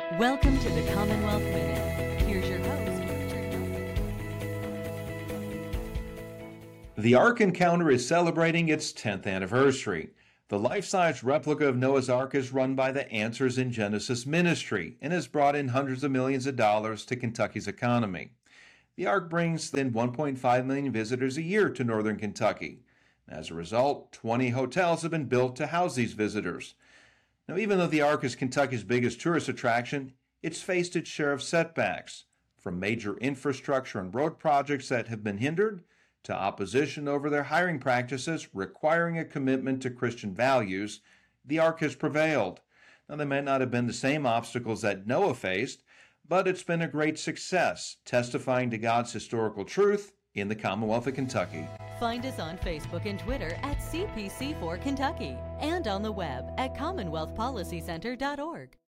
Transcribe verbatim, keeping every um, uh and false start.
Welcome to the Commonwealth Minute. Here's your host, Richard Nelson. The Ark Encounter is celebrating its tenth anniversary. The life-size replica of Noah's Ark is run by the Answers in Genesis ministry and has brought in hundreds of millions of dollars to Kentucky's economy. The Ark brings in one point five million visitors a year to northern Kentucky. As a result, twenty hotels have been built to house these visitors. Now, even though the Ark is Kentucky's biggest tourist attraction, it's faced its share of setbacks, from major infrastructure and road projects that have been hindered to opposition over their hiring practices requiring a commitment to Christian values. The Ark has prevailed. Now, they may not have been the same obstacles that Noah faced, but it's been a great success, testifying to God's historical truth in the Commonwealth of Kentucky. Find us on Facebook and Twitter at C P C four Kentucky and on the web at commonwealth policy center dot org.